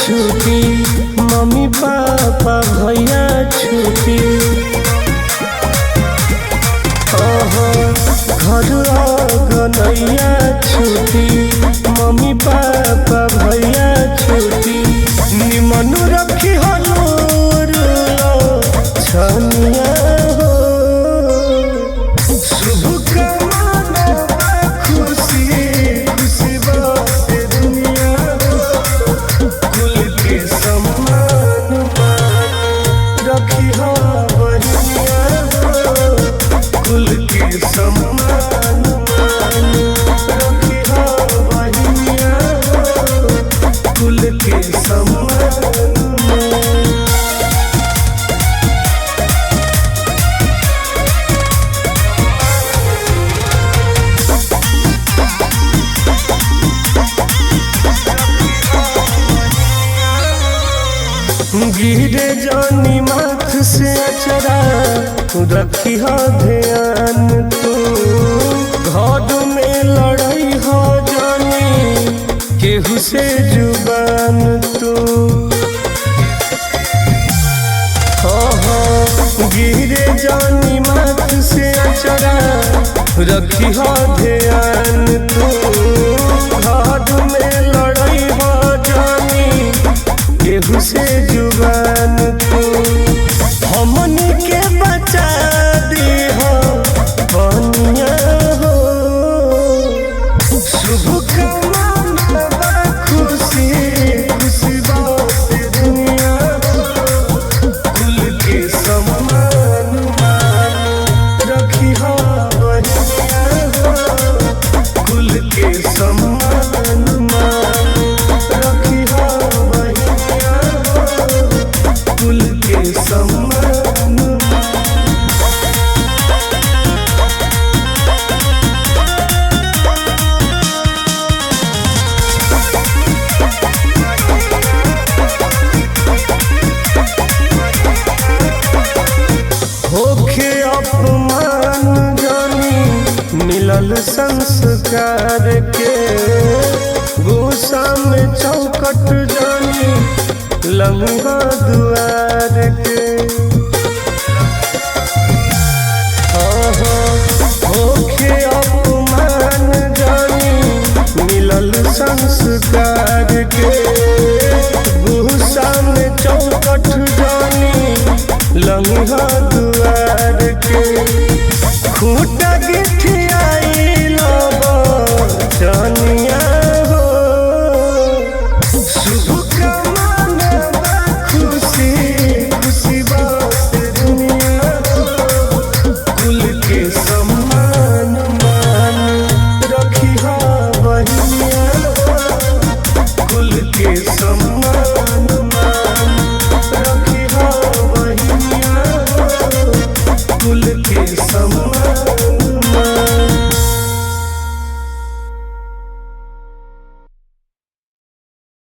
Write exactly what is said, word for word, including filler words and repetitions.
छुट्टी mummy papa भैया छुट्टी घर गनैया छुट्टी मम्मी पापा भैया छुट्टी निमन रखी हलूर छनिया हो शुभकामना खुशी खुशी बात दुनिया हो कुल के सम्मान रखी हो बनिया हो कुल के सम्मान रखी हो बनिया हो कुल के सम्मान। गिरे जानी माथ से अचरा रखी हो ध्यान तू घर में लड़ाई हो जानी केहू से जुबान तू हो हो गिरे जानी माथ से अचरा रखी हो ध्यान तू घर में लड़ाई हो जानी केहू से जुबान तू हमनी के बचा दी हो बनिया हो शुभकामना खुशी खुशी बात दुनिया हो कुल के सम्मान रखी हो बनिया हो कुल के सम्मान रखी हो बनिया कुल के सम्मान। होखे अपमान जानी मिलल संस्कार के गुस्सा में चौकट जानी लम्हा दुआर के होखे अपमान जानी मिलल संस्कार के गुस्सा में चौकट जानी लम्हा दुआर के खूटा गिठ